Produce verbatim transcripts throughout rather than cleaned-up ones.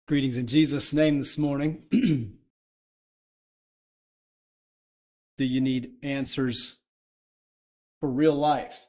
Greetings in Jesus' name this morning. Do you need answers for real life?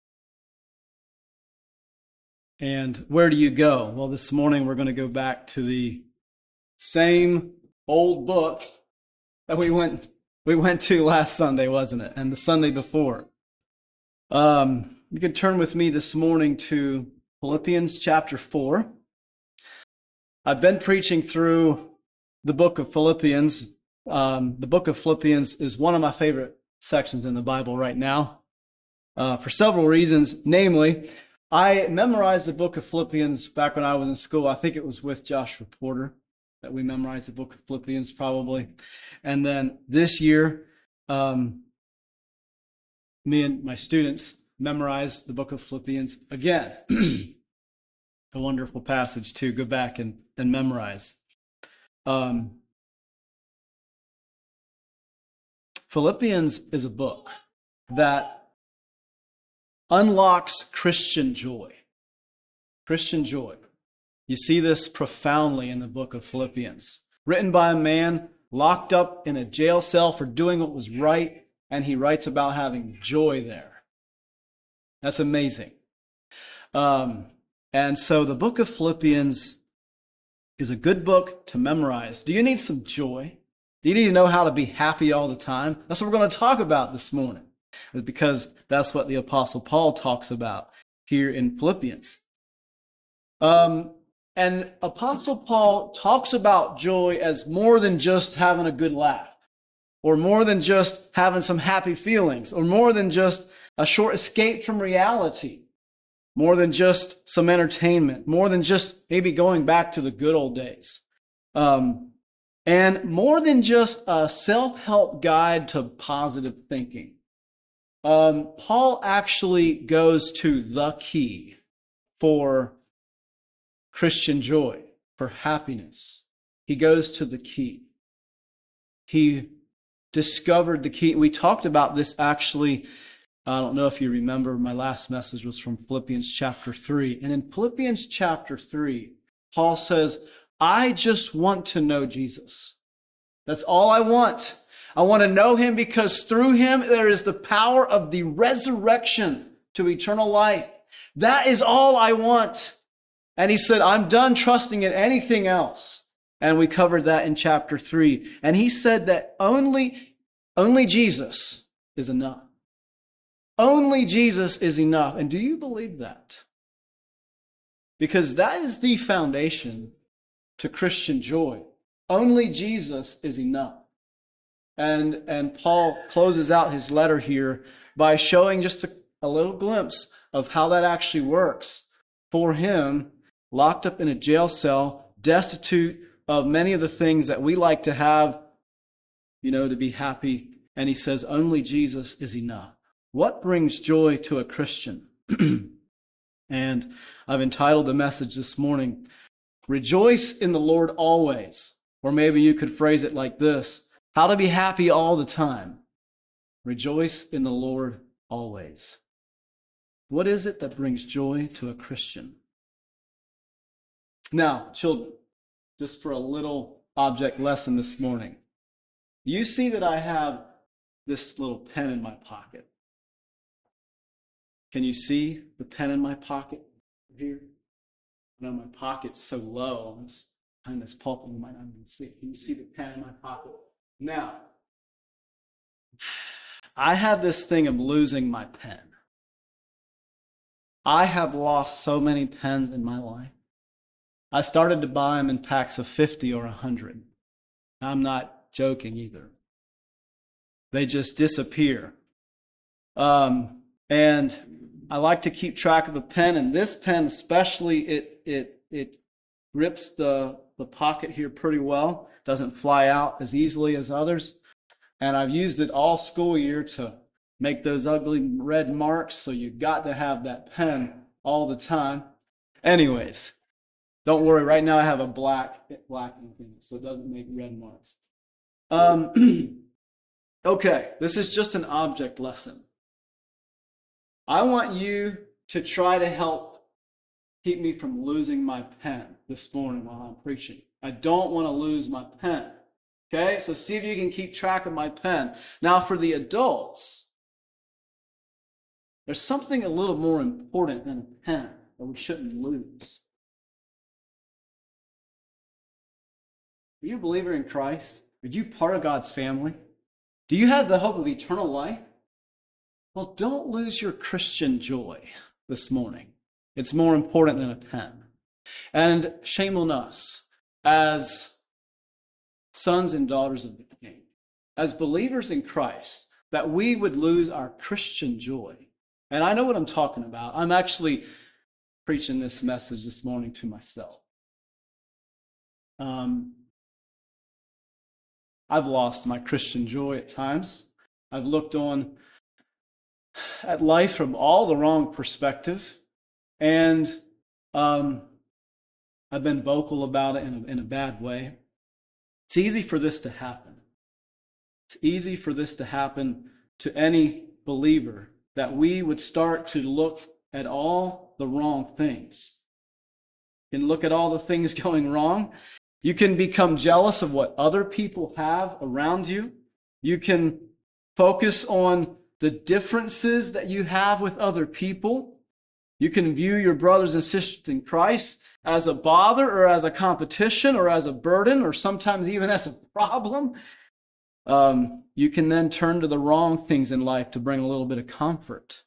And where do you go? Well, this morning we're going to go back to the same old book that we went we went to last Sunday, wasn't it? And the Sunday before. Um, you can turn with me this morning to Philippians chapter four. I've been preaching through the book of Philippians. Um, the book of Philippians is one of my favorite sections in the Bible right now uh, for several reasons. Namely, I memorized the book of Philippians back when I was in school. I think it was with Joshua Porter that we memorized the book of Philippians probably. And then this year, um, me and my students memorized the book of Philippians again. A wonderful passage to go back and, and memorize. Um, Philippians is a book that unlocks Christian joy. Christian joy. You see this profoundly in the book of Philippians. Written by a man locked up in a jail cell for doing what was right, and he writes about having joy there. That's amazing. Um, and so the book of Philippians is a good book to memorize. Do you need some joy? Do you need to know how to be happy all the time? That's what we're going to talk about this morning, because that's what the Apostle Paul talks about here in Philippians. Um, and Apostle Paul talks about joy as more than just having a good laugh, or more than just having some happy feelings, or more than just a short escape from reality, more than just some entertainment, more than just maybe going back to the good old days. Um, and more than just a self-help guide to positive thinking. Um, Paul actually goes to the key for Christian joy, for happiness. He goes to the key. He discovered the key. We talked about this actually. I don't know if you remember, my last message was from Philippians chapter three. And in Philippians chapter three, Paul says, I just want to know Jesus. That's all I want. I want to know him because through him there is the power of the resurrection to eternal life. That is all I want. And he said, I'm done trusting in anything else. And we covered that in chapter three. And he said that only, only Jesus is enough. Only Jesus is enough. And do you believe that? Because that is the foundation to Christian joy. Only Jesus is enough. And, and Paul closes out his letter here by showing just a, a little glimpse of how that actually works for him, locked up in a jail cell, destitute of many of the things that we like to have, you know, to be happy. And he says, only Jesus is enough. What brings joy to a Christian? And I've entitled the message this morning, Rejoice in the Lord Always. Or maybe you could phrase it like this, how to be happy all the time. Rejoice in the Lord always. What is it that brings joy to a Christian? Now, children, just for a little object lesson this morning, you see that I have this little pen in my pocket. Can you see the pen in my pocket here? I know my pocket's so low. I'm just behind this pulpit, you might not even see it. Can you see the pen in my pocket? Now, I have this thing of losing my pen. I have lost so many pens in my life. I started to buy them in packs of fifty or one hundred. I'm not joking either. They just disappear. Um, and I like to keep track of a pen, and this pen especially, it it it grips the, the pocket here pretty well. Doesn't fly out as easily as others. And I've used it all school year to make those ugly red marks, so you've got to have that pen all the time. Anyways, don't worry, right now I have a black, black ink in it, so it doesn't make red marks. Um, okay, this is just an object lesson. I want you to try to help keep me from losing my pen this morning while I'm preaching. I don't want to lose my pen. Okay, so see if you can keep track of my pen. Now for the adults, there's something a little more important than a pen that we shouldn't lose. Are you a believer in Christ? Are you part of God's family? Do you have the hope of eternal life? Well, don't lose your Christian joy this morning. It's more important than a pen. And shame on us as sons and daughters of the King, as believers in Christ, that we would lose our Christian joy. And I know what I'm talking about. I'm actually preaching this message this morning to myself. Um, I've lost my Christian joy at times. I've looked on at life from all the wrong perspective, and um, I've been vocal about it in a, in a bad way. It's easy for this to happen. It's easy for this to happen to any believer, that we would start to look at all the wrong things. You can look at all the things going wrong. You can become jealous of what other people have around you. You can focus on the differences that you have with other people. You can view your brothers and sisters in Christ as a bother or as a competition or as a burden or sometimes even as a problem. Um, you can then turn to the wrong things in life to bring a little bit of comfort.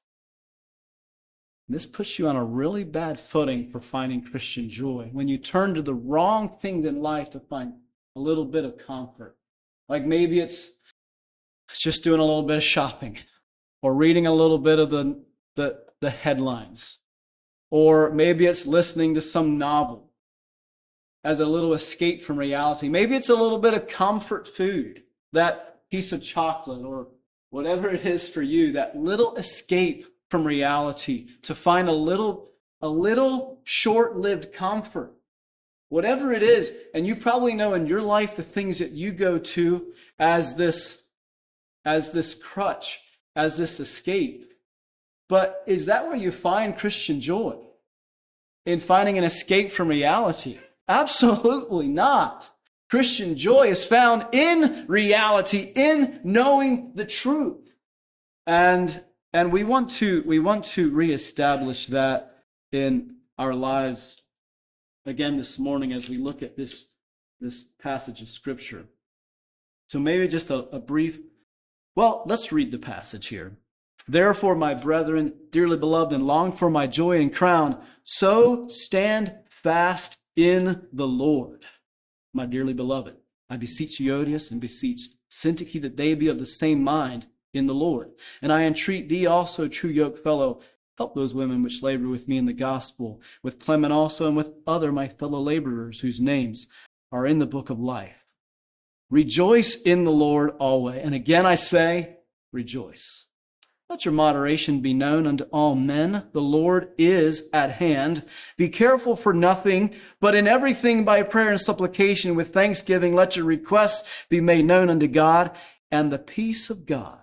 This puts you on a really bad footing for finding Christian joy. When you turn to the wrong things in life to find a little bit of comfort. Like maybe it's, it's just doing a little bit of shopping or reading a little bit of the, the, the headlines. Or maybe it's listening to some novel as a little escape from reality. Maybe it's a little bit of comfort food, that piece of chocolate or whatever it is for you, that little escape from reality to find a little, a little short-lived comfort. Whatever it is, and you probably know in your life the things that you go to as this, as this crutch, as this escape. But is that where you find Christian joy? In finding an escape from reality? Absolutely not. Christian joy is found in reality, in knowing the truth. And, and we want to, we want to reestablish that in our lives again this morning as we look at this, this passage of Scripture. So maybe just a, a brief, well, let's read the passage here. Therefore, my brethren, dearly beloved, and long for my joy and crown, so stand fast in the Lord, my dearly beloved. I beseech Euodias and beseech Syntyche that they be of the same mind in the Lord. And I entreat thee also, true yoke fellow, help those women which labor with me in the gospel, with Clement also and with other my fellow laborers whose names are in the book of life. Rejoice in the Lord always. And again I say, rejoice. Let your moderation be known unto all men. The Lord is at hand. Be careful for nothing, but in everything by prayer and supplication with thanksgiving, let your requests be made known unto God, and the peace of God,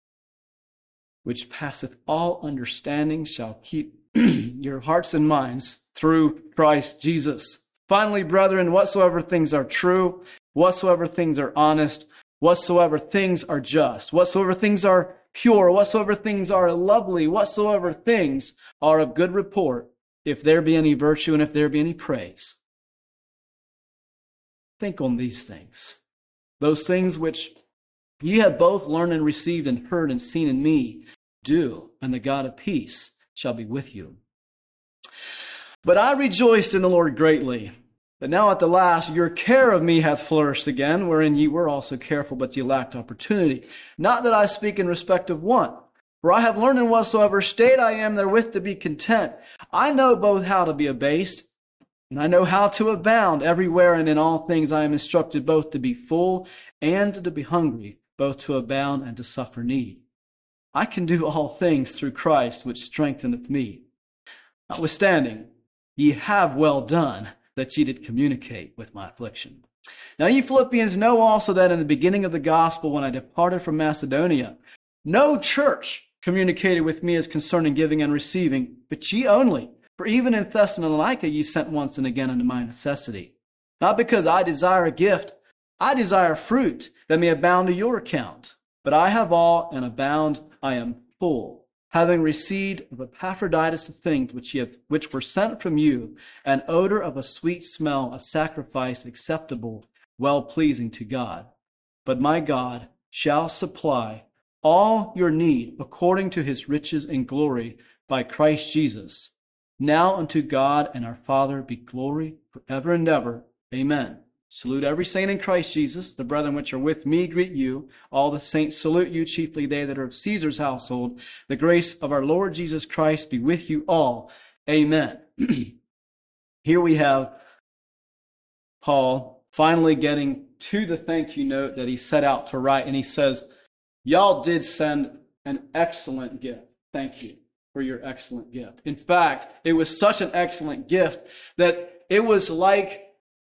which passeth all understanding, shall keep your hearts and minds through Christ Jesus. Finally, brethren, whatsoever things are true, whatsoever things are honest, whatsoever things are just, whatsoever things are pure, whatsoever things are lovely, whatsoever things are of good report, if there be any virtue and if there be any praise. Think on these things. Those things which ye have both learned and received and heard and seen in me, do, and the God of peace shall be with you. But I rejoiced in the Lord greatly, that now at the last your care of me hath flourished again, wherein ye were also careful, but ye lacked opportunity. Not that I speak in respect of one, for I have learned in whatsoever state I am therewith to be content. I know both how to be abased, and I know how to abound everywhere, and in all things I am instructed both to be full and to be hungry, both to abound and to suffer need. I can do all things through Christ, which strengtheneth me. Notwithstanding, ye have well done, that ye did communicate with my affliction. Now ye Philippians know also that in the beginning of the gospel, when I departed from Macedonia, no church communicated with me as concerning giving and receiving, but ye only, For even in Thessalonica ye sent once and again unto my necessity. Not because I desire a gift, I desire fruit that may abound to your account. But I have all and abound, I am full, having received of Epaphroditus the things which, ye have, which were sent from you, an odor of a sweet smell, a sacrifice acceptable, well-pleasing to God. But my God shall supply all your need according to his riches and glory by Christ Jesus. Now unto God and our Father be glory forever and ever. Amen. Salute every saint in Christ Jesus. The brethren which are with me greet you. All the saints salute you, chiefly they that are of Caesar's household. The grace of our Lord Jesus Christ be with you all. Amen. Here we have Paul finally getting to the thank you note that he set out to write. And he says, y'all did send an excellent gift. Thank you for your excellent gift. In fact, it was such an excellent gift that it was like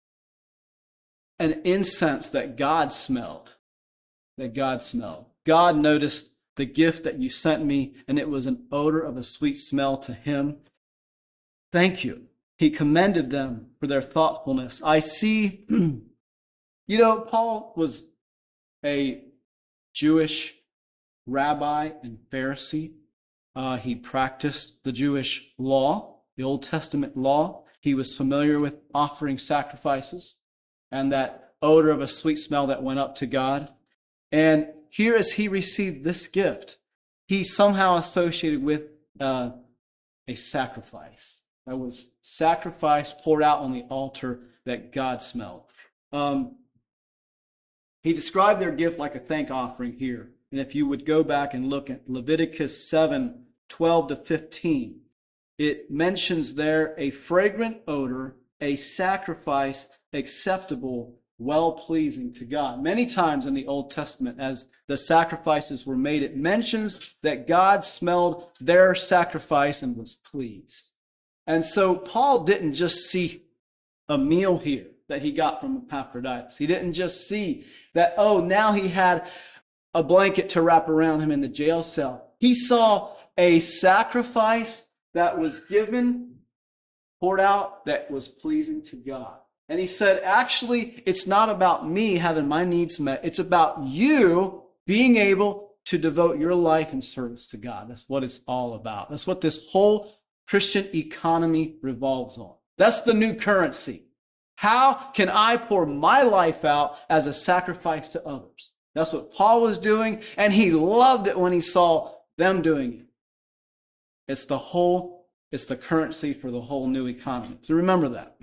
an incense that God smelled. That God smelled. God noticed the gift that you sent me, and it was an odor of a sweet smell to him. Thank you. He commended them for their thoughtfulness. I see, you know, Paul was a Jewish rabbi and Pharisee. Uh, he practiced the Jewish law, the Old Testament law. He was familiar with offering sacrifices and that odor of a sweet smell that went up to God. And here as he received this gift, he somehow associated with uh, a sacrifice. That was sacrifice poured out on the altar that God smelled. Um, he described their gift like a thank offering here. And if you would go back and look at Leviticus seven, twelve to fifteen, it mentions there a fragrant odor, a sacrifice acceptable, well-pleasing to God. Many times in the Old Testament, as the sacrifices were made, it mentions that God smelled their sacrifice and was pleased. And so Paul didn't just see a meal here that he got from Epaphroditus. He didn't just see that, oh, now he had a blanket to wrap around him in the jail cell. He saw a sacrifice that was given, poured out, that was pleasing to God. And he said, actually, it's not about me having my needs met. It's about you being able to devote your life in service to God. That's what it's all about. That's what this whole Christian economy revolves on. That's the new currency. How can I pour my life out as a sacrifice to others? That's what Paul was doing, and he loved it when he saw them doing it. It's the whole, it's the currency for the whole new economy. So remember that.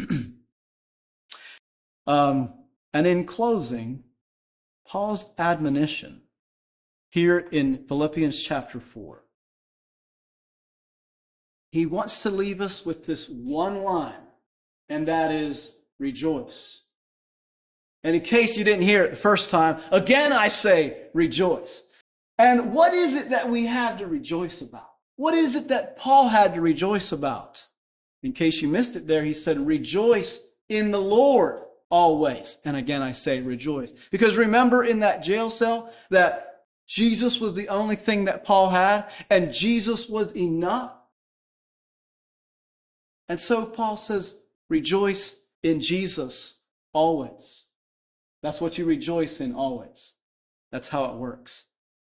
um, and in closing, Paul's admonition here in Philippians chapter four. He wants to leave us with this one line, and that is rejoice. And in case you didn't hear it the first time, again I say rejoice. And what is it that we have to rejoice about? What is it that Paul had to rejoice about? In case you missed it there, he said, rejoice in the Lord always. And again I say rejoice. Because remember in that jail cell that Jesus was the only thing that Paul had, and Jesus was enough. And so Paul says, rejoice in Jesus always. That's what you rejoice in always. That's how it works.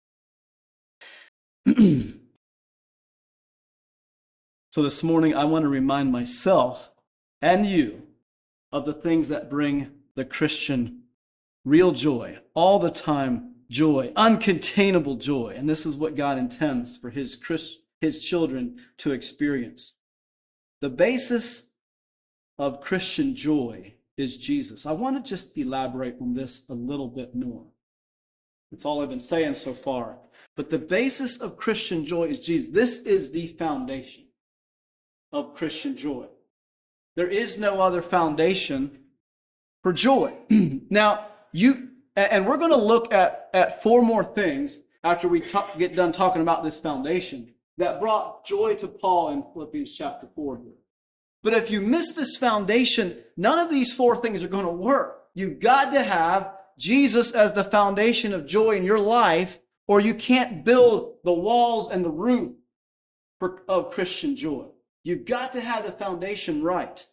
So this morning, I want to remind myself and you of the things that bring the Christian real joy, all the time joy, uncontainable joy. And this is what God intends for his, Christ, his children to experience. The basis of Christian joy is Jesus. I want to just elaborate on this a little bit more. That's all I've been saying so far. But the basis of Christian joy is Jesus. This is the foundation of Christian joy. There is no other foundation for joy. Now, you, and we're going to look at, at four more things after we talk, get done talking about this foundation that brought joy to Paul in Philippians chapter four here. But if you miss this foundation, none of these four things are going to work. You've got to have Jesus as the foundation of joy in your life, or you can't build the walls and the roof for, of Christian joy. You've got to have the foundation right.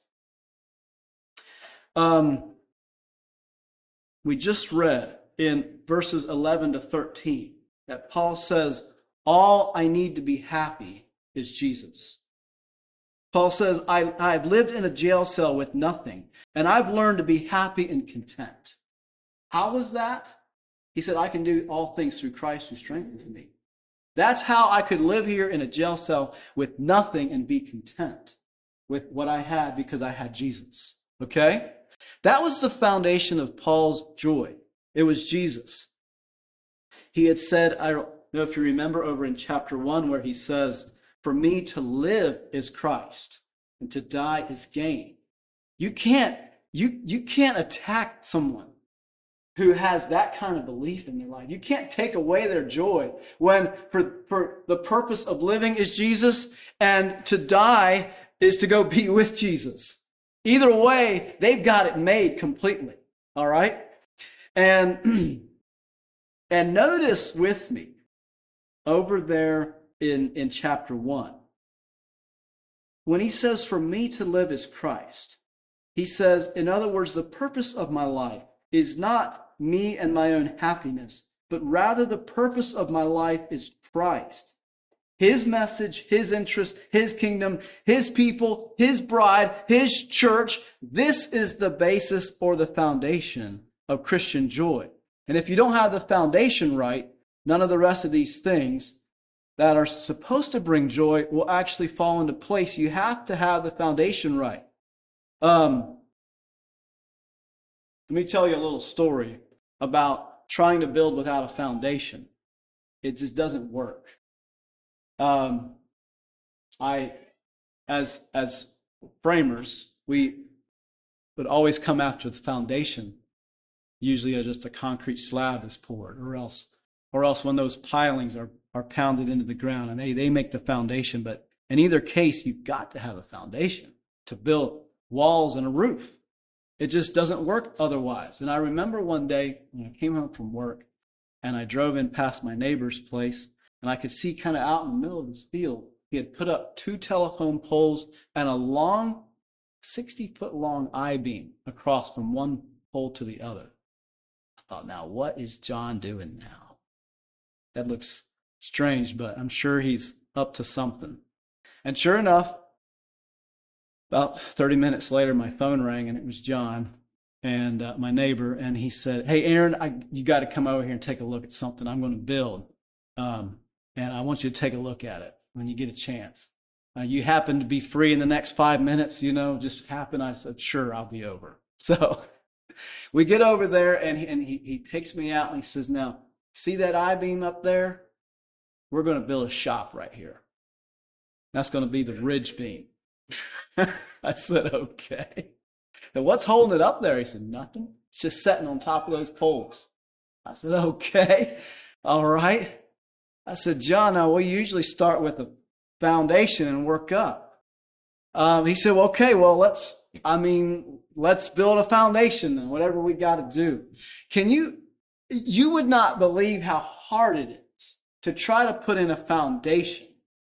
Um, we just read in verses eleven to thirteen that Paul says, all I need to be happy is Jesus. Paul says, I, I've lived in a jail cell with nothing, and I've learned to be happy and content. How was that? He said, I can do all things through Christ who strengthens me. That's how I could live here in a jail cell with nothing and be content with what I had because I had Jesus. Okay? That was the foundation of Paul's joy. It was Jesus. He had said, I don't know if you remember over in chapter one where he says, for me to live is Christ and to die is gain. You can't, you, you can't attack someone who has that kind of belief in their life. You can't take away their joy when for, for the purpose of living is Jesus and to die is to go be with Jesus. Either way, they've got it made completely. All right? And, and notice with me over there in, in chapter one, when he says, for me to live is Christ, he says, in other words, the purpose of my life is not me and my own happiness, but rather the purpose of my life is Christ. His message, his interest, his kingdom, his people, his bride, his church. This is the basis or the foundation of Christian joy. And if you don't have the foundation right, none of the rest of these things that are supposed to bring joy will actually fall into place. You have to have the foundation right. Um, let me tell you a little story about trying to build without a foundation. It just doesn't work. Um, I, as as framers, we would always come after the foundation. Usually, just a concrete slab is poured, or else, or else when those pilings are are pounded into the ground, and they they make the foundation. But in either case, you've got to have a foundation to build walls and a roof. It just doesn't work otherwise. And I remember one day when I came home from work and I drove in past my neighbor's place and I could see kind of out in the middle of this field, he had put up two telephone poles and a long, sixty foot long I-beam across from one pole to the other. I thought, now what is John doing now? That looks strange, but I'm sure he's up to something. And sure enough, about thirty minutes later, my phone rang, and it was John, and uh, my neighbor, and he said, hey, Aaron, I, you got to come over here and take a look at something I'm going to build, um, and I want you to take a look at it when you get a chance. Uh, you happen to be free in the next five minutes, you know, just happen. I said, sure, I'll be over. So we get over there, and he, and he, he takes me out, and he says, now, see that I-beam up there? We're going to build a shop right here. That's going to be the ridge beam. I said, okay. Then what's holding it up there? He said, nothing. It's just sitting on top of those poles. I said, okay. All right. I said, John, now we usually start with a foundation and work up. Um, he said, well, okay, well, let's, I mean, let's build a foundation then, whatever we got to do. Can you, you would not believe how hard it is to try to put in a foundation.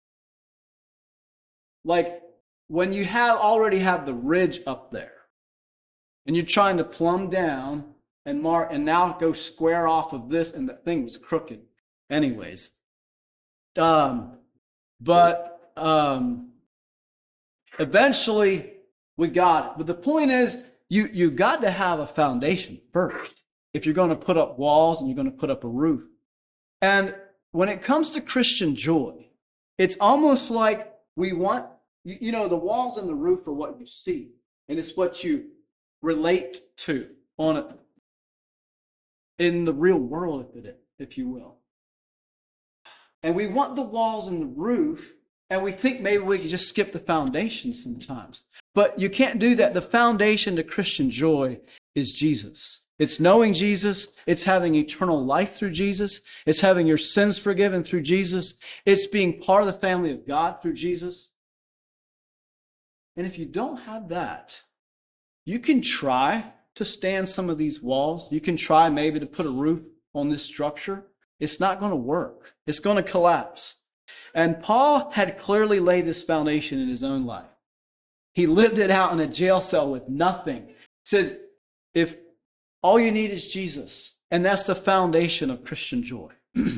Like, when you have already have the ridge up there and you're trying to plumb down and mark and now go square off of this, and the thing was crooked anyways. Um, but um, eventually we got it. But the point is, you, you got to have a foundation first if you're going to put up walls and you're going to put up a roof. And when it comes to Christian joy, it's almost like we want, You, you know, the walls and the roof are what you see, and it's what you relate to on it in the real world, if it, if you will. And we want the walls and the roof, and we think maybe we can just skip the foundation sometimes. But you can't do that. The foundation to Christian joy is Jesus. It's knowing Jesus. It's having eternal life through Jesus. It's having your sins forgiven through Jesus. It's being part of the family of God through Jesus. And if you don't have that, you can try to stand some of these walls. You can try maybe to put a roof on this structure. It's not going to work. It's going to collapse. And Paul had clearly laid this foundation in his own life. He lived it out in a jail cell with nothing. He says, if all you need is Jesus, and that's the foundation of Christian joy.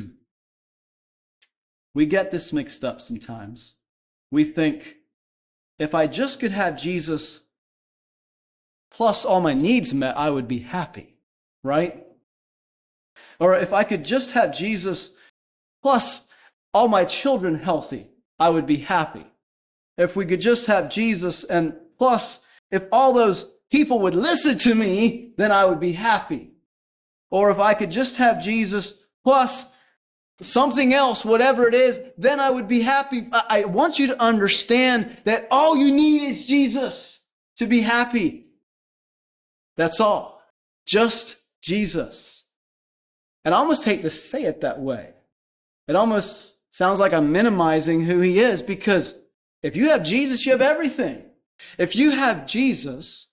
We get this mixed up sometimes. We think, if I just could have Jesus plus all my needs met, I would be happy, right? Or if I could just have Jesus plus all my children healthy, I would be happy. If we could just have Jesus and plus if all those people would listen to me, then I would be happy. Or if I could just have Jesus plus something else, whatever it is, then I would be happy. I want you to understand that all you need is Jesus to be happy. That's all. Just Jesus. And I almost hate to say it that way. It almost sounds like I'm minimizing who he is, because if you have Jesus, you have everything. If you have Jesus,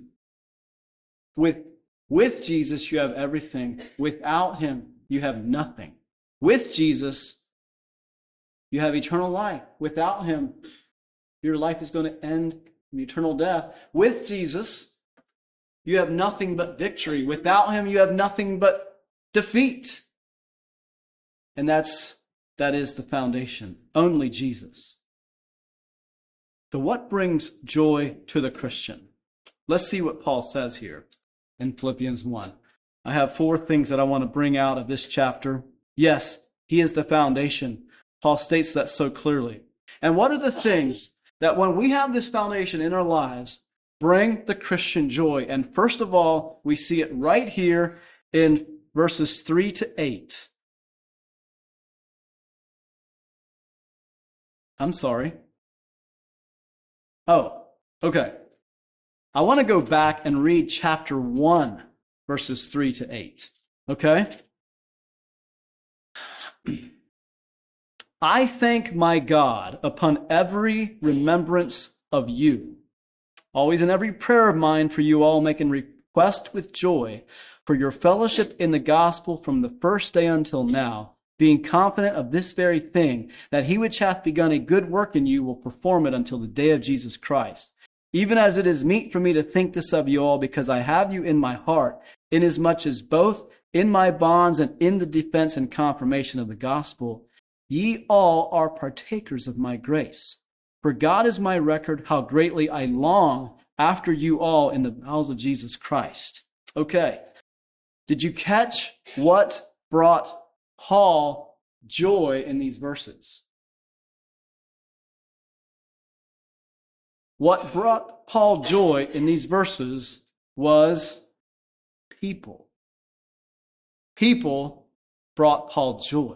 with, with Jesus, you have everything. Without him, you have nothing. With Jesus, you have eternal life. Without him, your life is going to end in eternal death. With Jesus, you have nothing but victory. Without him, you have nothing but defeat. And that's, that is the foundation. Only Jesus. So what brings joy to the Christian? Let's see what Paul says here in Philippians one. I have four things that I want to bring out of this chapter. Yes, he is the foundation. Paul states that so clearly. And what are the things that when we have this foundation in our lives, bring the Christian joy? And first of all, we see it right here in verses three to eight. I'm sorry. Oh, okay. I want to go back and read chapter one, verses three to eight. Okay? I thank my God upon every remembrance of you, always in every prayer of mine for you all, making request with joy for your fellowship in the gospel from the first day until now, being confident of this very thing, that he which hath begun a good work in you will perform it until the day of Jesus Christ. Even as it is meet for me to think this of you all, because I have you in my heart, inasmuch as both in my bonds and in the defense and confirmation of the gospel, ye all are partakers of my grace. For God is my record, how greatly I long after you all in the bowels of Jesus Christ. Okay. Did you catch what brought Paul joy in these verses? What brought Paul joy in these verses was people. People brought Paul joy.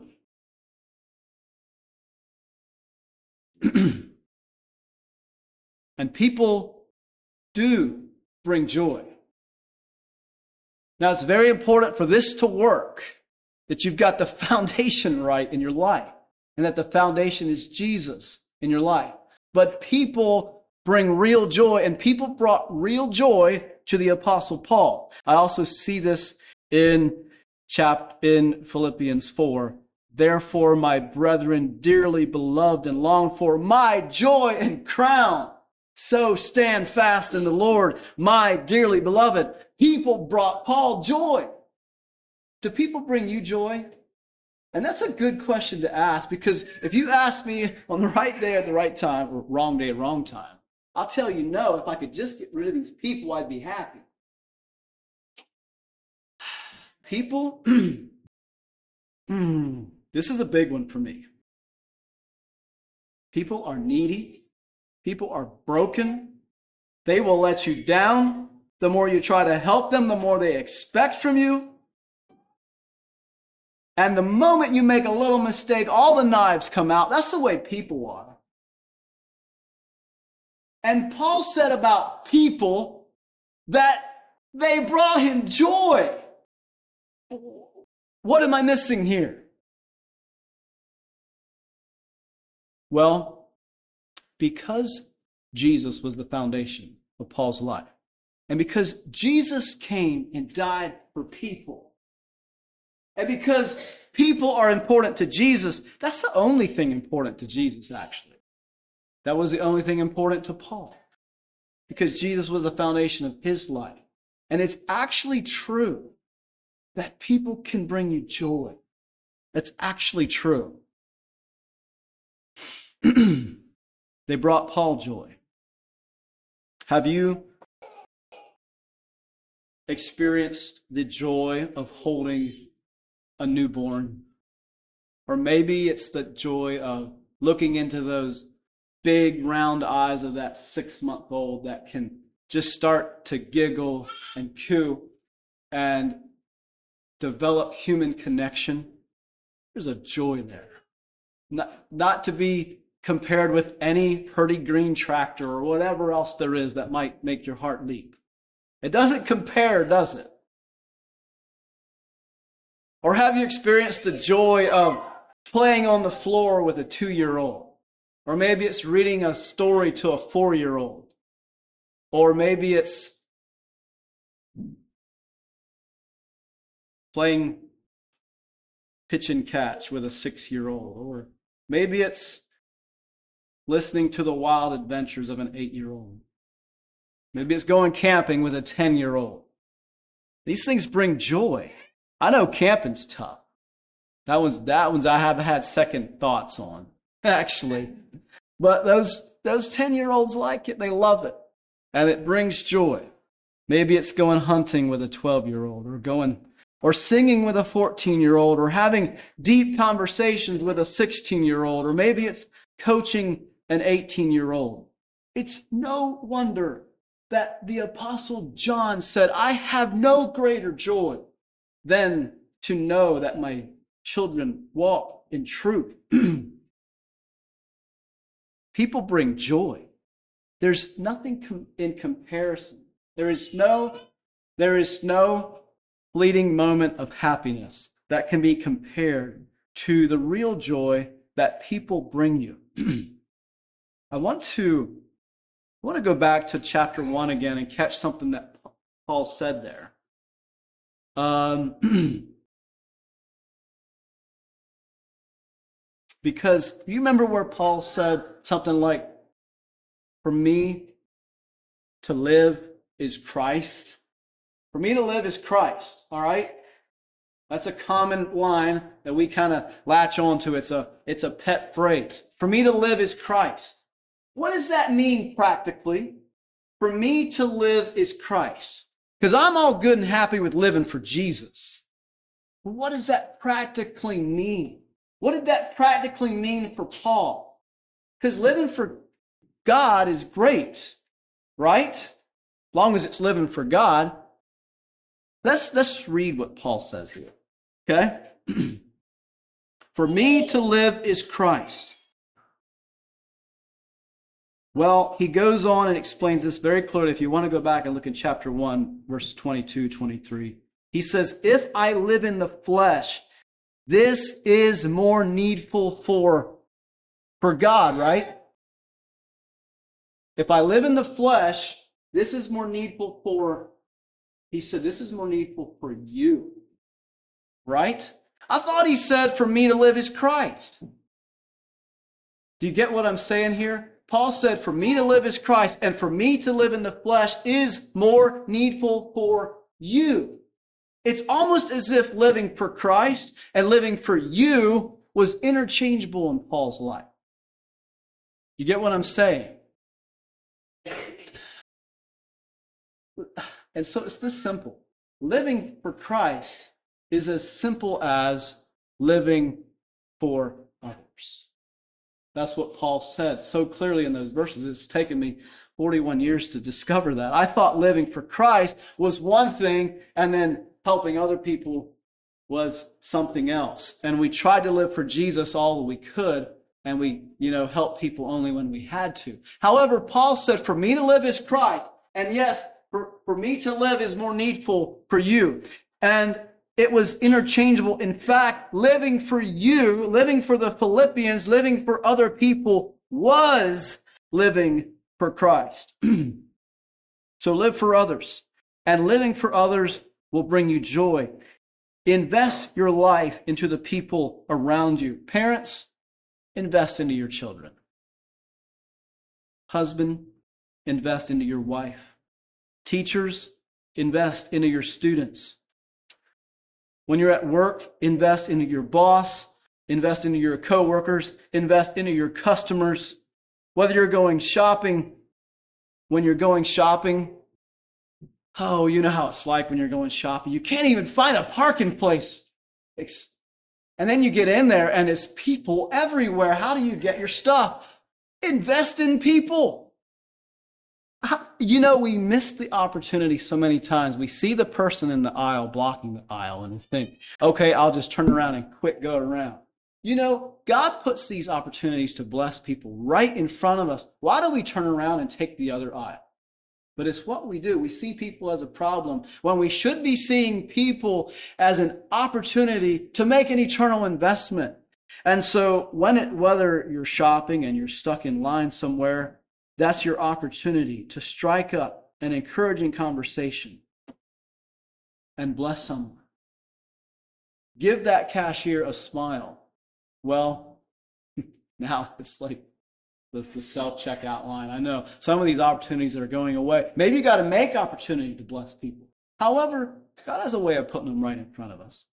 And people do bring joy. Now, it's very important for this to work that you've got the foundation right in your life, and that the foundation is Jesus in your life. But people bring real joy, and people brought real joy to the Apostle Paul. I also see this in chap in Philippians four. Therefore, my brethren, dearly beloved and longed for, my joy and crown, so stand fast in the Lord, my dearly beloved. People brought Paul joy. Do people bring you joy? And that's a good question to ask, because if you ask me on the right day at the right time, or wrong day at wrong time, I'll tell you no. If I could just get rid of these people, I'd be happy. People, this is a big one for me. People are needy. People are broken. They will let you down. The more you try to help them, the more they expect from you. And the moment you make a little mistake, all the knives come out. That's the way people are. And Paul said about people that they brought him joy. What am I missing here? Well, because Jesus was the foundation of Paul's life, and because Jesus came and died for people, and because people are important to Jesus. That's the only thing important to Jesus, actually. That was the only thing important to Paul, because Jesus was the foundation of his life. And it's actually true that people can bring you joy. That's actually true. They brought Paul joy. Have you experienced the joy of holding a newborn? Or maybe it's the joy of looking into those big round eyes of that six-month-old that can just start to giggle and coo and develop human connection. There's a joy there. Not, not to be compared with any pretty green tractor or whatever else there is that might make your heart leap. It doesn't compare, does it? Or have you experienced the joy of playing on the floor with a two-year-old? Or maybe it's reading a story to a four-year-old. Or maybe it's playing pitch and catch with a six-year-old. Or maybe it's listening to the wild adventures of an eight-year-old. Maybe it's going camping with a ten-year-old. These things bring joy. I know camping's tough. That one's, that one's I have had second thoughts on, actually. But those, those ten-year-olds like it. They love it. And it brings joy. Maybe it's going hunting with a twelve-year-old, or going, or singing with a fourteen-year-old, or having deep conversations with a sixteen-year-old, or maybe it's coaching an eighteen-year-old. It's no wonder that the Apostle John said, I have no greater joy than to know that my children walk in truth. People bring joy. There's nothing com- in comparison. There is no, there is no fleeting moment of happiness that can be compared to the real joy that people bring you. I want to, I want to go back to chapter one again and catch something that Paul said there. Um, because you remember where Paul said something like, for me to live is Christ. For me to live is Christ, all right? That's a common line that we kind of latch onto. It's a, it's a pet phrase. For me to live is Christ. What does that mean practically? For me to live is Christ. Because I'm all good and happy with living for Jesus. But what does that practically mean? What did that practically mean for Paul? Because living for God is great, right? As long as it's living for God. Let's, let's read what Paul says here, okay? For me to live is Christ. Well, he goes on and explains this very clearly. If you want to go back and look in chapter one, verses twenty-two, twenty-three. He says, if I live in the flesh, this is more needful for, for God, right? If I live in the flesh, this is more needful for, he said, this is more needful for you, right? I thought he said for me to live is Christ. Do you get what I'm saying here? Paul said, for me to live is Christ, and for me to live in the flesh is more needful for you. It's almost as if living for Christ and living for you was interchangeable in Paul's life. You get what I'm saying? And so it's this simple. Living for Christ is as simple as living for others. That's what Paul said so clearly in those verses. It's taken me forty-one years to discover that. I thought living for Christ was one thing, and then helping other people was something else. And we tried to live for Jesus all that we could, and we, you know, helped people only when we had to. However, Paul said, for me to live is Christ. And yes, for, for me to live is more needful for you. And it was interchangeable. In fact, living for you, living for the Philippians, living for other people was living for Christ. So live for others. And living for others will bring you joy. Invest your life into the people around you. Parents, invest into your children. Husband, invest into your wife. Teachers, invest into your students. When you're at work, invest into your boss, invest into your coworkers, invest into your customers. Whether you're going shopping, when you're going shopping, oh, you know how it's like when you're going shopping. You can't even find a parking place. And then you get in there and it's people everywhere. How do you get your stuff? Invest in people. You know, we miss the opportunity so many times. We see the person in the aisle blocking the aisle and we think, okay, I'll just turn around and quick go around. You know, God puts these opportunities to bless people right in front of us. Why do we turn around and take the other aisle? But it's what we do. We see people as a problem when we should be seeing people as an opportunity to make an eternal investment. And so when it, whether you're shopping and you're stuck in line somewhere, that's your opportunity to strike up an encouraging conversation and bless someone. Give that cashier a smile. Well, now it's like the, the self-checkout line. I know some of these opportunities are going away. Maybe you got to make opportunity to bless people. However, God has a way of putting them right in front of us.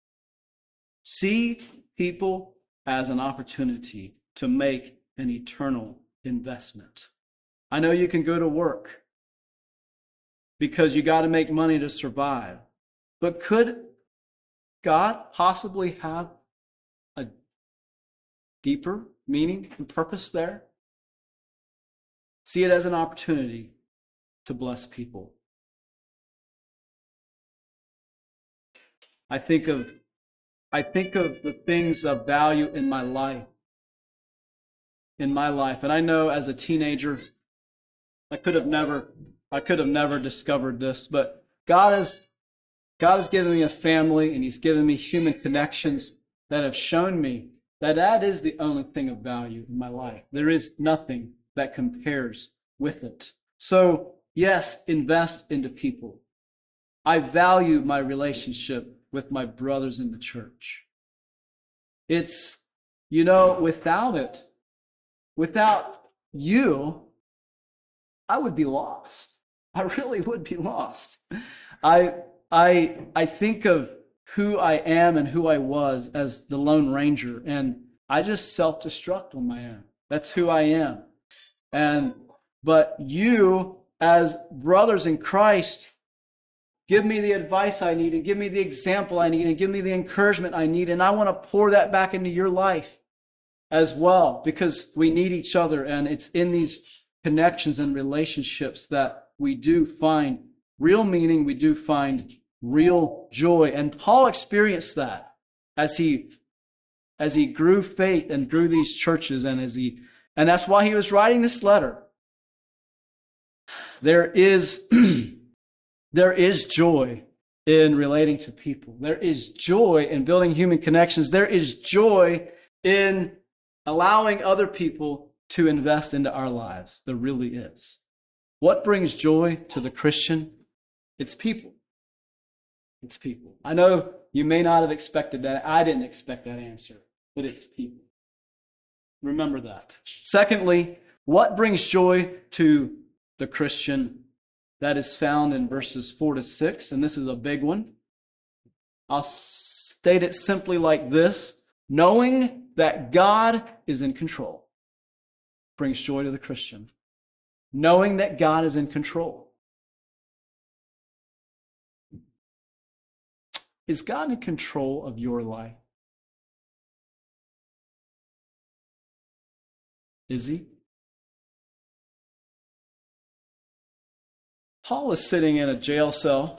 See people as an opportunity to make an eternal investment. I know you can go to work because you got to make money to survive. But could God possibly have a deeper meaning and purpose there? See it as an opportunity to bless people. I think of I think of the things of value in my life. In my life. And I know as a teenager, I could have never I could have never discovered this, but God has God has given me a family and He's given me human connections that have shown me that that is the only thing of value in my life. There is nothing that compares with it. So, yes, invest into people. I value my relationship with my brothers in the church. It's, you know, without it, without you, I would be lost. I really would be lost. I I I think of who I am and who I was as the Lone Ranger, and I just self-destruct on my own. That's who I am. And but you, as brothers in Christ, give me the advice I need, and give me the example I need, and give me the encouragement I need, and I want to pour that back into your life as well, because we need each other, and it's in these connections and relationships that we do find real meaning, we do find real joy. And Paul experienced that as he as he grew faith and grew these churches, and as he and that's why he was writing this letter. There is there is joy in relating to people. There is joy in building human connections. There is joy in allowing other people to invest into our lives. There really is. What brings joy to the Christian? It's people. It's people. I know you may not have expected that. I didn't expect that answer, but it's people. Remember that. Secondly, what brings joy to the Christian? That is found in verses four to six, and this is a big one. I'll state it simply like this: knowing that God is in control brings joy to the Christian. Knowing that God is in control. Is God in control of your life? Is He? Paul was sitting in a jail cell,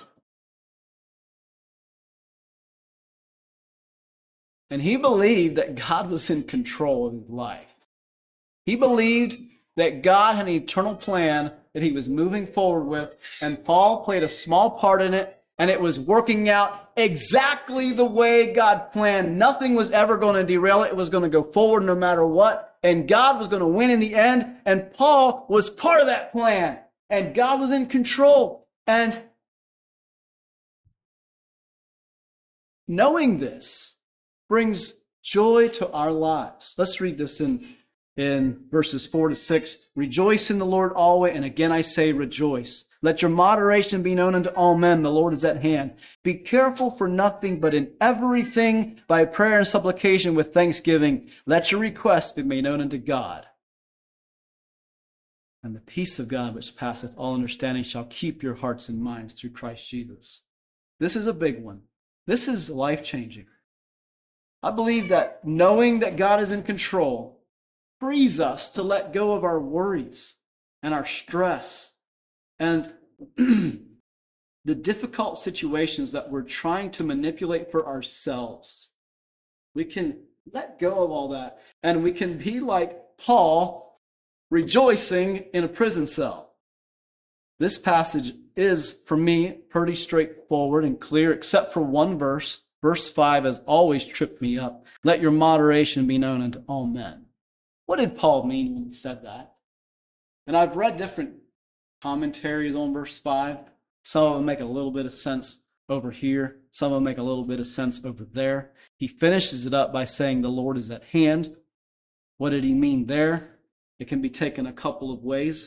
and he believed that God was in control of his life. He believed that God had an eternal plan that he was moving forward with, and Paul played a small part in it, and it was working out exactly the way God planned. Nothing was ever going to derail it. It was going to go forward no matter what, and God was going to win in the end, and Paul was part of that plan, and God was in control. And knowing this brings joy to our lives. Let's read this in, in verses four to six. Rejoice in the Lord always, and again I say rejoice. Let your moderation be known unto all men. The Lord is at hand. Be careful for nothing, but in everything by prayer and supplication with thanksgiving, let your requests be made known unto God. And the peace of God, which passeth all understanding, shall keep your hearts and minds through Christ Jesus. This is a big one. This is life-changing. I believe that knowing that God is in control frees us to let go of our worries and our stress and the difficult situations that we're trying to manipulate for ourselves. We can let go of all that, and we can be like Paul, rejoicing in a prison cell. This passage is, for me, pretty straightforward and clear, except for one verse. Verse five has always tripped me up. Let your moderation be known unto all men. What did Paul mean when he said that? And I've read different commentaries on verse five. Some of them make a little bit of sense over here. Some of them make a little bit of sense over there. He finishes it up by saying the Lord is at hand. What did he mean there? It can be taken a couple of ways.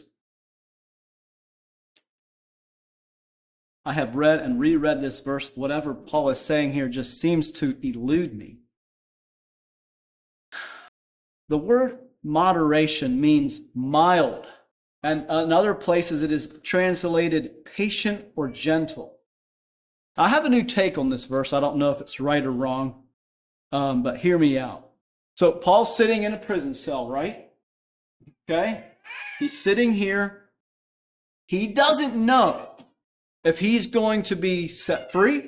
I have read and reread this verse. Whatever Paul is saying here just seems to elude me. The word moderation means mild. And in other places it is translated patient or gentle. I have a new take on this verse. I don't know if it's right or wrong, um, but hear me out. So Paul's sitting in a prison cell, right? Okay? He's sitting here. He doesn't know if he's going to be set free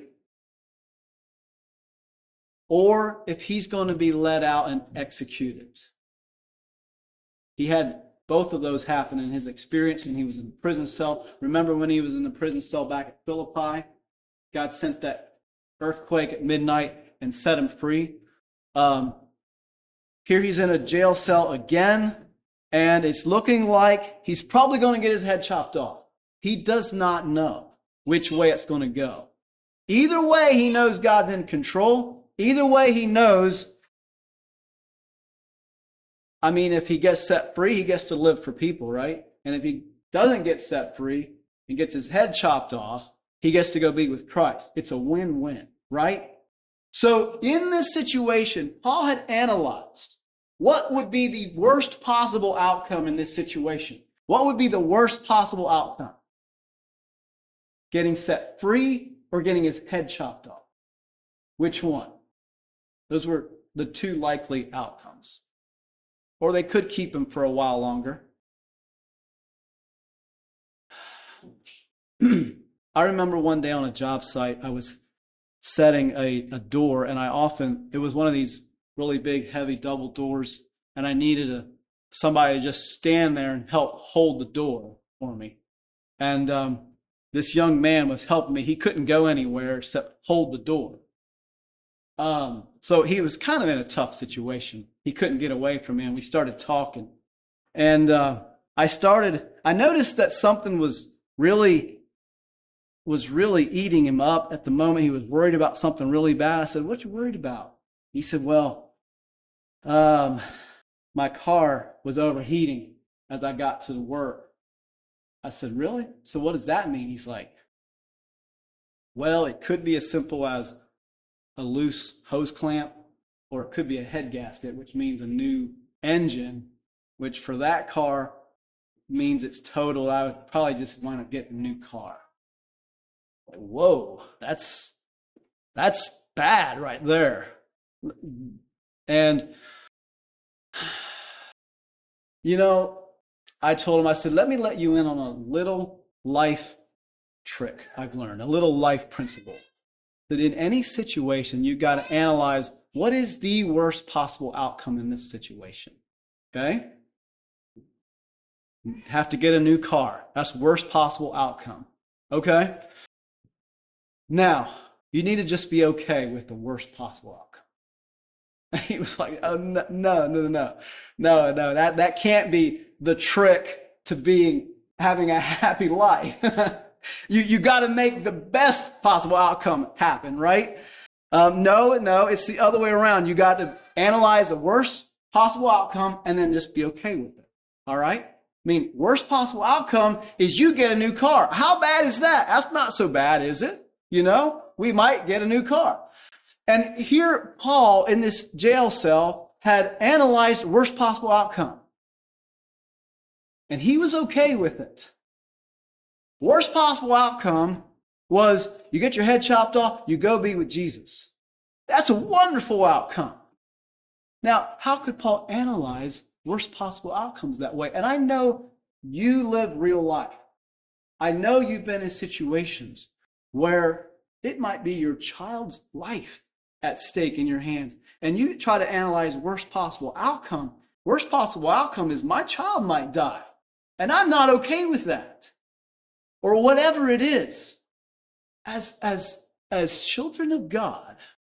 or if he's going to be let out and executed. He had both of those happen in his experience when he was in the prison cell. Remember when he was in the prison cell back at Philippi? God sent that earthquake at midnight and set him free. Um, here he's in a jail cell again, and it's looking like he's probably going to get his head chopped off. He does not know which way it's going to go. Either way, he knows God's in control. Either way, he knows, I mean, if he gets set free, he gets to live for people, right? And if he doesn't get set free and gets his head chopped off, he gets to go be with Christ. It's a win-win, right? So in this situation, Paul had analyzed what would be the worst possible outcome in this situation. What would be the worst possible outcome? Getting set free or getting his head chopped off? Which one? Those were the two likely outcomes. Or they could keep him for a while longer. I remember one day on a job site, I was setting a, a door, and I often, it was one of these really big, heavy double doors, and I needed a, somebody to just stand there and help hold the door for me. And um, this young man was helping me. He couldn't go anywhere except hold the door. Um, so he was kind of in a tough situation. He couldn't get away from me, and we started talking. And uh, I started, I noticed that something was really, was really eating him up at the moment. He was worried about something really bad. I said, "What you worried about?" He said, "Well, um, my car was overheating as I got to work." I said, "Really? So what does that mean?" He's like, "Well, it could be as simple as a loose hose clamp, or it could be a head gasket, which means a new engine, which for that car means it's total. I would probably just want to get a new car." Like, whoa, that's that's bad right there. And, you know, I told him, I said, let me let you in on a little life trick I've learned, a little life principle. That in any situation, you've got to analyze what is the worst possible outcome in this situation. Okay? Have to get a new car. That's worst possible outcome. Okay? Now, you need to just be okay with the worst possible outcome. He was like, oh, no, no, no, no, no, no, that, that can't be the trick to being, having a happy life. you, you got to make the best possible outcome happen, right? Um, no, no, it's the other way around. You got to analyze the worst possible outcome and then just be okay with it. All right? I mean, worst possible outcome is you get a new car. How bad is that? That's not so bad, is it? You know, we might get a new car. And here, Paul, in this jail cell, had analyzed worst possible outcome. And he was okay with it. Worst possible outcome was you get your head chopped off, you go be with Jesus. That's a wonderful outcome. Now, how could Paul analyze worst possible outcomes that way? And I know you live real life. I know you've been in situations where it might be your child's life at stake in your hands. And you try to analyze worst possible outcome. Worst possible outcome is my child might die. And I'm not okay with that. Or whatever it is. As, as, as children of God,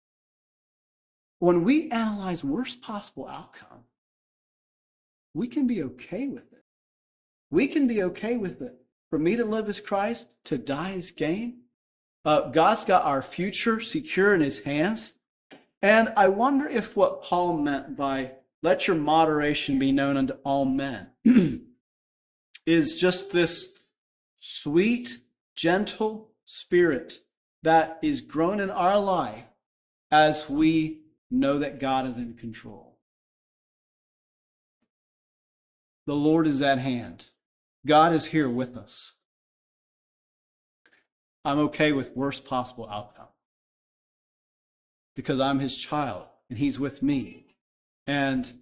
when we analyze worst possible outcome, we can be okay with it. We can be okay with it. For me to live as Christ, to die as gain. Uh, God's got our future secure in his hands. And I wonder if what Paul meant by let your moderation be known unto all men is just this sweet, gentle spirit that is grown in our life as we know that God is in control. The Lord is at hand. God is here with us. I'm okay with worst possible outcome because I'm his child and he's with me. And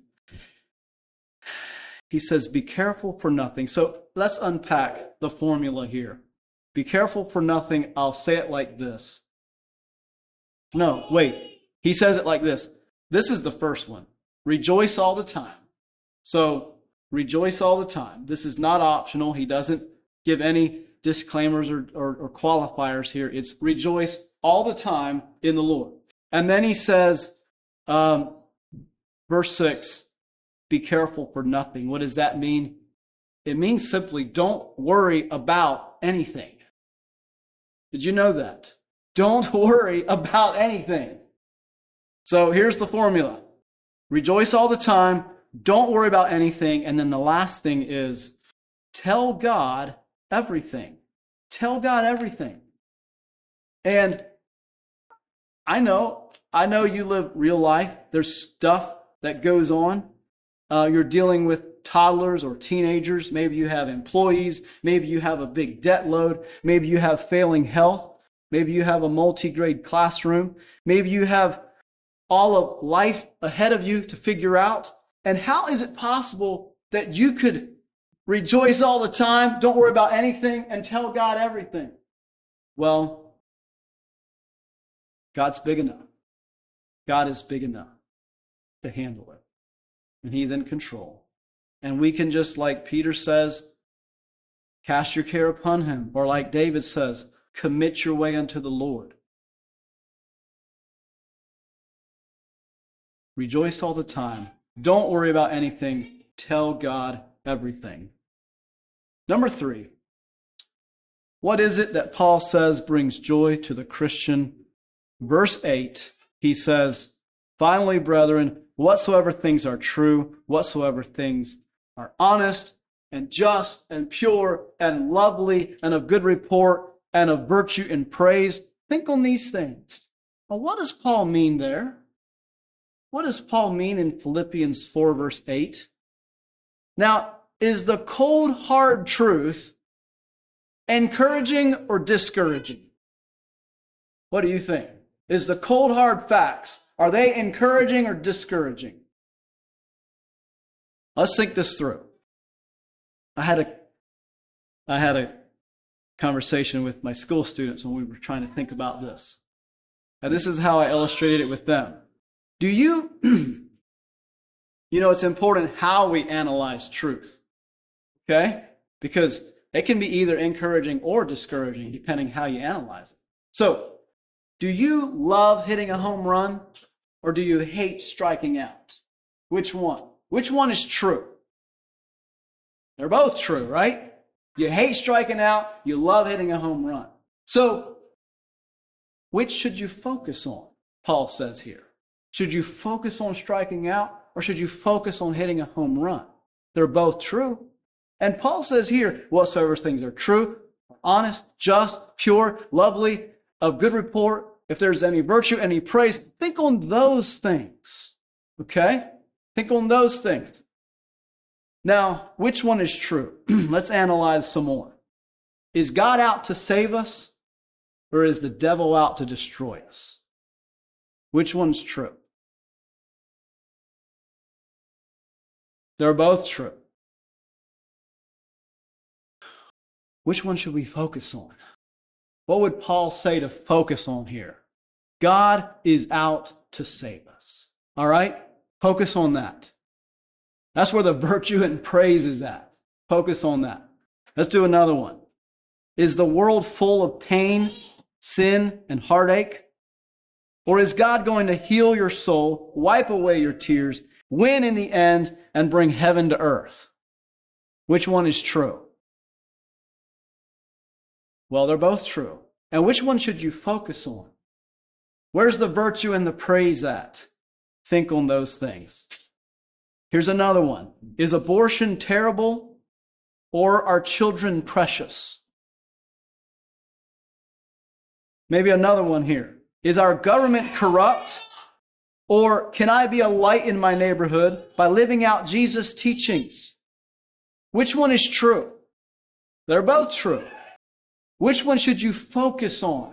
he says, be careful for nothing. So let's unpack the formula here. Be careful for nothing. I'll say it like this. No, wait. He says it like this. This is the first one. Rejoice all the time. So rejoice all the time. This is not optional. He doesn't give any disclaimers or, or, or qualifiers here. It's rejoice all the time in the Lord. And then he says, um, verse six, be careful for nothing. What does that mean? It means simply don't worry about anything. Did you know that? Don't worry about anything. So here's the formula. Rejoice all the time. Don't worry about anything. And then the last thing is tell God everything. Tell God everything. And I know, I know you live real life. There's stuff that goes on. Uh, you're dealing with toddlers or teenagers. Maybe you have employees. Maybe you have a big debt load. Maybe you have failing health. Maybe you have a multi-grade classroom. Maybe you have all of life ahead of you to figure out. And how is it possible that you could rejoice all the time, don't worry about anything, and tell God everything? Well, God's big enough. God is big enough to handle it. And he's in control. And we can just, like Peter says, cast your care upon him. Or like David says, commit your way unto the Lord. Rejoice all the time. Don't worry about anything. Tell God everything. Number three, what is it that Paul says brings joy to the Christian? Verse eight, he says, finally, brethren, whatsoever things are true, whatsoever things are honest and just and pure and lovely and of good report and of virtue and praise, think on these things. Well, what does Paul mean there? What does Paul mean in Philippians four, verse eight? Now, is the cold, hard truth encouraging or discouraging? What do you think? Is the cold, hard facts, are they encouraging or discouraging? Let's think this through. I had a, I had a conversation with my school students when we were trying to think about this. And this is how I illustrated it with them. Do you, you know, it's important how we analyze truth, okay? Because it can be either encouraging or discouraging, depending how you analyze it. So, do you love hitting a home run, or do you hate striking out? Which one? Which one is true? They're both true, right? You hate striking out, you love hitting a home run. So, which should you focus on? Paul says here. Should you focus on striking out, or should you focus on hitting a home run? They're both true. And Paul says here, whatsoever things are true, honest, just, pure, lovely, of good report, if there's any virtue, any praise, think on those things. Okay? Think on those things. Now, which one is true? Let's analyze some more. Is God out to save us, or is the devil out to destroy us? Which one's true? They're both true. Which one should we focus on? What would Paul say to focus on here? God is out to save us. All right? Focus on that. That's where the virtue and praise is at. Focus on that. Let's do another one. Is the world full of pain, sin, and heartache? Or is God going to heal your soul, wipe away your tears, win in the end, and bring heaven to earth? Which one is true? Well, they're both true. And which one should you focus on? Where's the virtue and the praise at? Think on those things. Here's another one. Is abortion terrible, or are children precious? Maybe another one here. Is our government corrupt, or can I be a light in my neighborhood by living out Jesus' teachings? Which one is true? They're both true. Which one should you focus on?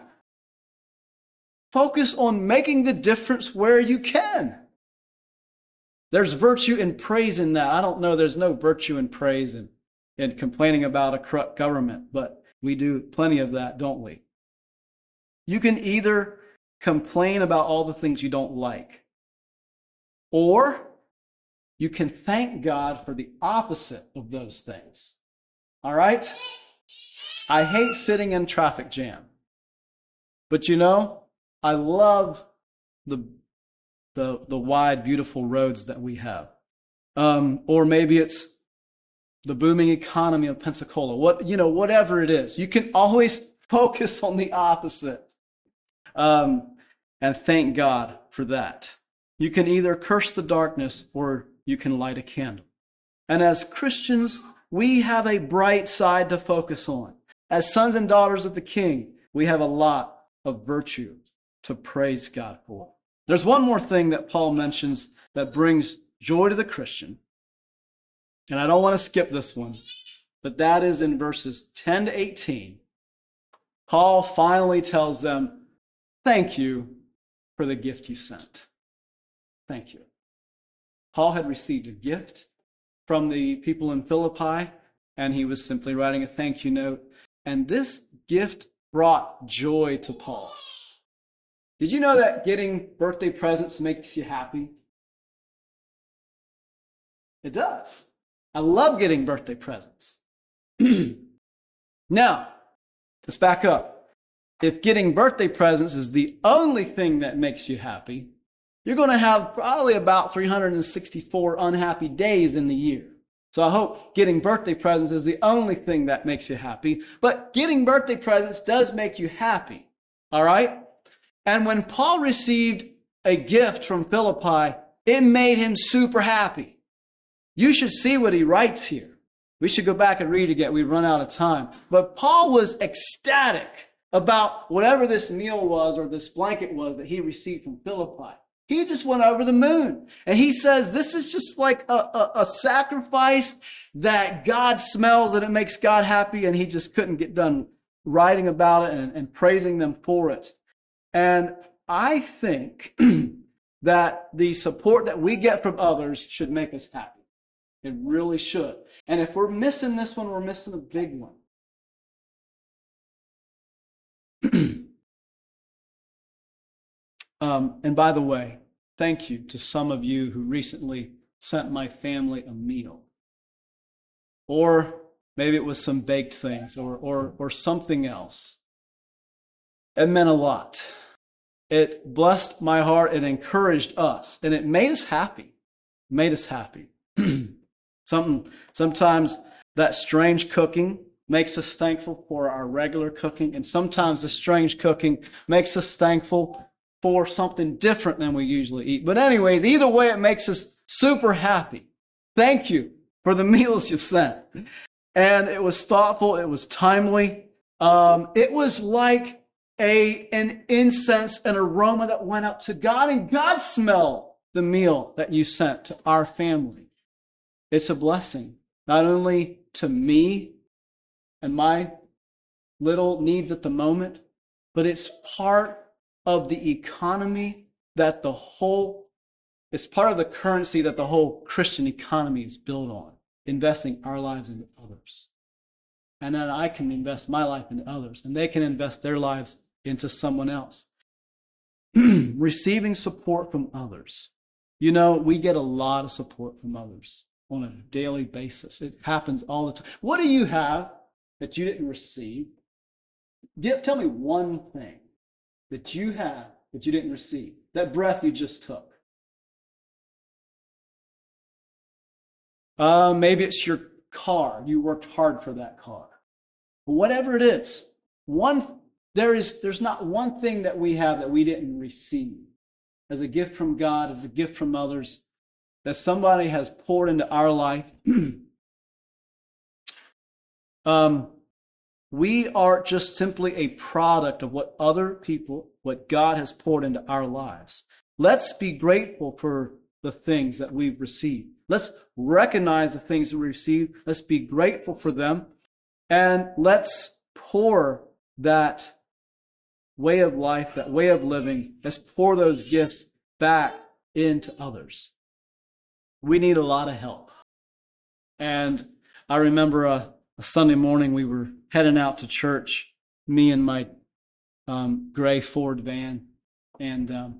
Focus on making the difference where you can. There's virtue and praise in that. I don't know, there's no virtue and praise in, in complaining about a corrupt government, but we do plenty of that, don't we? You can either complain about all the things you don't like, or you can thank God for the opposite of those things. All right? I hate sitting in traffic jam. But you know, I love the, the, the wide, beautiful roads that we have. Um, or maybe it's the booming economy of Pensacola. What, you know, whatever it is, you can always focus on the opposite. Um, and thank God for that. You can either curse the darkness or you can light a candle. And as Christians, we have a bright side to focus on. As sons and daughters of the King, we have a lot of virtue to praise God for. There's one more thing that Paul mentions that brings joy to the Christian. And I don't want to skip this one, but that is in verses ten to eighteen. Paul finally tells them, thank you for the gift you sent. Thank you. Paul had received a gift from the people in Philippi, and he was simply writing a thank you note. And this gift brought joy to Paul. Did you know that getting birthday presents makes you happy? It does. I love getting birthday presents. Now, let's back up. If getting birthday presents is the only thing that makes you happy, you're going to have probably about three hundred sixty-four unhappy days in the year. So I hope getting birthday presents is the only thing that makes you happy. But getting birthday presents does make you happy. All right? And when Paul received a gift from Philippi, it made him super happy. You should see what he writes here. We should go back and read again. We've run out of time. But Paul was ecstatic about whatever this meal was or this blanket was that he received from Philippi. He just went over the moon. And he says this is just like a, a, a sacrifice that God smells and it makes God happy. And he just couldn't get done writing about it and, and praising them for it. And I think that the support that we get from others should make us happy. It really should. And if we're missing this one, we're missing a big one. Um, and by the way, thank you to some of you who recently sent my family a meal. Or maybe it was some baked things or, or, or something else. It meant a lot. It blessed my heart. It encouraged us. And it made us happy. It made us happy. Some, sometimes that strange cooking makes us thankful for our regular cooking. And sometimes the strange cooking makes us thankful for something different than we usually eat. But anyway, either way, it makes us super happy. Thank you for the meals you've sent. And it was thoughtful. It was timely. Um, it was like a, an incense, an aroma that went up to God, and God smelled the meal that you sent to our family. It's a blessing, not only to me and my little needs at the moment, but it's part of the economy that the whole, it's part of the currency that the whole Christian economy is built on, investing our lives into others. And then I can invest my life into others, and they can invest their lives into someone else. Receiving support from others. You know, we get a lot of support from others on a daily basis. It happens all the time. What do you have that you didn't receive? Get, tell me one thing that you have that you didn't receive. That breath you just took. Uh, maybe it's your car. You worked hard for that car. But whatever it is, one there is there's not one thing that we have that we didn't receive as a gift from God, as a gift from others, that somebody has poured into our life. um, we are just simply a product of what other people, what God has poured into our lives. Let's be grateful for the things that we've received. Let's recognize the things that we received. Let's be grateful for them. And let's pour that way of life, that way of living, let's pour those gifts back into others. We need a lot of help. And I remember a, a Sunday morning we were heading out to church, me and my um, gray Ford van, and um,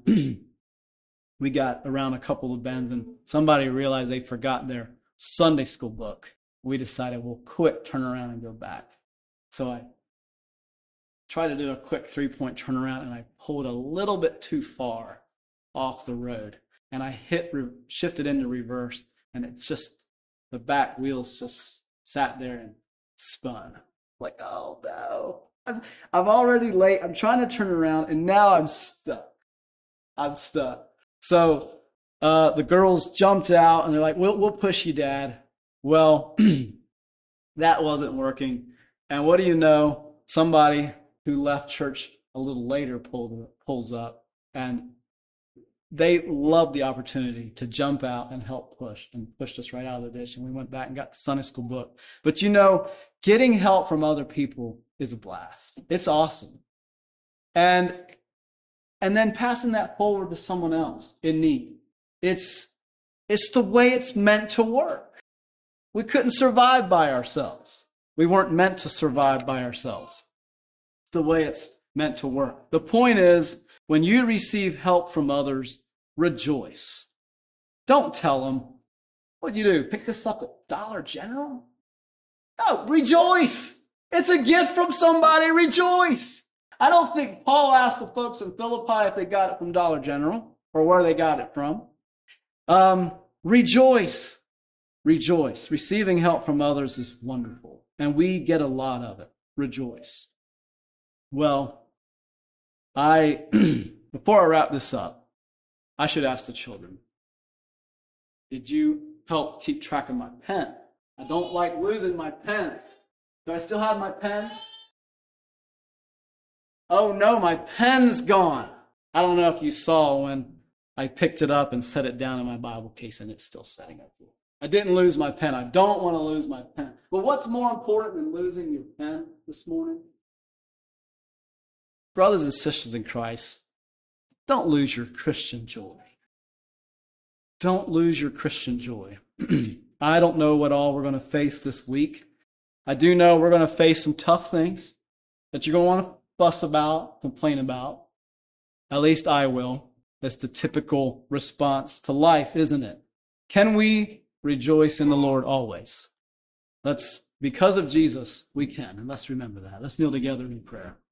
we got around a couple of bends, and somebody realized they forgot their Sunday school book. We decided we'll quick turn around and go back. So I tried to do a quick three-point turnaround, and I pulled a little bit too far off the road, and I hit, shifted into reverse, and it's just, the back wheels just sat there and spun. Like, oh no, I'm, I'm already late. I'm trying to turn around, and now I'm stuck. I'm stuck. So uh, the girls jumped out, and they're like, we'll, we'll push you, Dad. Well, that wasn't working. And what do you know? Somebody who left church a little later pulled, pulls up, and they loved the opportunity to jump out and help push, and pushed us right out of the ditch. And we went back and got the Sunday school book. But you know, getting help from other people is a blast. It's awesome. And, and then passing that forward to someone else in need. It's, it's the way it's meant to work. We couldn't survive by ourselves. We weren't meant to survive by ourselves. It's the way it's meant to work. The point is, when you receive help from others, rejoice. Don't tell them, what'd you do? Pick this up at Dollar General? No, rejoice. It's a gift from somebody. Rejoice. I don't think Paul asked the folks in Philippi if they got it from Dollar General or where they got it from. Um, rejoice. Rejoice. Receiving help from others is wonderful, and we get a lot of it. Rejoice. Well, I, before I wrap this up, I should ask the children, did you help keep track of my pen? I don't like losing my pens. Do I still have my pen? Oh no, my pen's gone. I don't know if you saw when I picked it up and set it down in my Bible case, and it's still setting up here. I didn't lose my pen. I don't want to lose my pen. But what's more important than losing your pen this morning? Brothers and sisters in Christ, don't lose your Christian joy. Don't lose your Christian joy. I don't know what all we're going to face this week. I do know we're going to face some tough things that you're going to want to fuss about, complain about. At least I will. That's the typical response to life, isn't it? Can we rejoice in the Lord always? Let's, because of Jesus, we can. And let's remember that. Let's kneel together in prayer.